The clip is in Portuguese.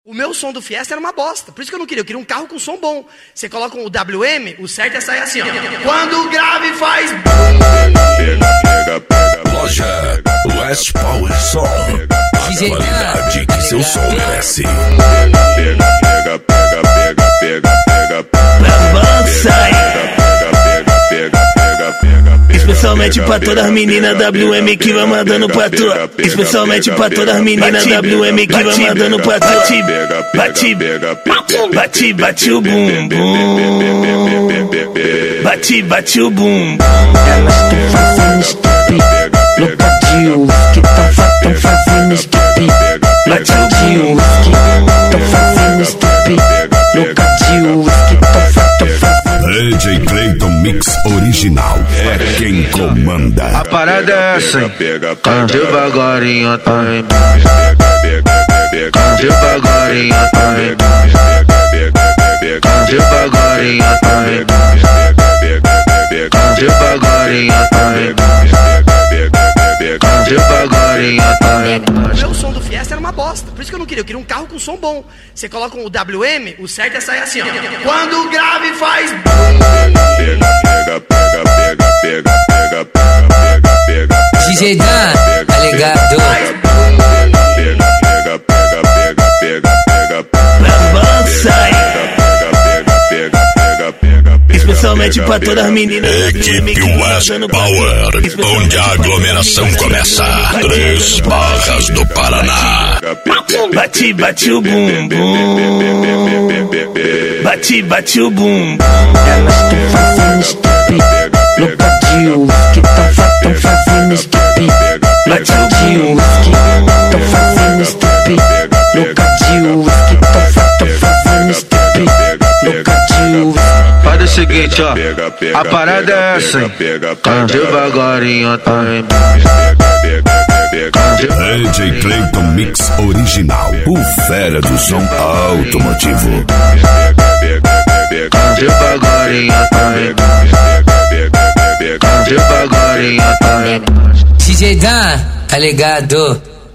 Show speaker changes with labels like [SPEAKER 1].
[SPEAKER 1] O meu som do Fiesta era uma bosta, por isso que eu não queria. Eu queria um carro com som bom. Você coloca o WM, o certo é sair assim, ó. Quando o grave faz...
[SPEAKER 2] Loja West Power Som. A qualidade que seu som merece.
[SPEAKER 3] Especialmente pra todas as meninas WM que vai mandando pra tu. Especialmente pra todas as meninas WM que vai mandando pra tu. Bate, bate, bate o bumbum. Bate, bate o bumbum.
[SPEAKER 4] Elas tão fazendo skip, louca de uísque, tão fazendo skip. Louca de uísque, tão fazendo skip. Louca de uísque, tão fazendo.
[SPEAKER 2] DJ Clayton Mix Original é quem comanda.
[SPEAKER 5] A parada é essa, hein? Devagarinho, tá vendo? Devagarinho, tá vendo? Devagarinho, tá vendo? Devagarinho, tá vendo? Devagarinho, tá vendo?
[SPEAKER 1] O meu som do Fiesta era uma bosta, por isso que eu não queria. Eu queria um carro com som bom. Você coloca o WM, o certo é sair assim, ó. Quando o grave faz...
[SPEAKER 6] DJ Dan, tá ligado?
[SPEAKER 3] Especialmente pra todas as meninas.
[SPEAKER 2] Equipe West Power, onde a aglomeração começa. 3 Barras do Paraná.
[SPEAKER 3] Bate, bate o bumbum. Bate, bate o bumbum.
[SPEAKER 4] Elas tão fazendo skip, louca de uísque, tão fazendo skip. Louca de uísque, tão fazendo skip. Louca de uísque, tão fazendo skip. Louca de uísque.
[SPEAKER 5] Faz o seguinte, ó. A parada é essa, hein? Devagarinho, tá vendo?
[SPEAKER 2] DJ Clayton Mix Original, o fera do som automotivo.
[SPEAKER 5] Devagarinho, tá vendo? Devagarinho, tá vendo?
[SPEAKER 6] DJ Dan, tá ligado?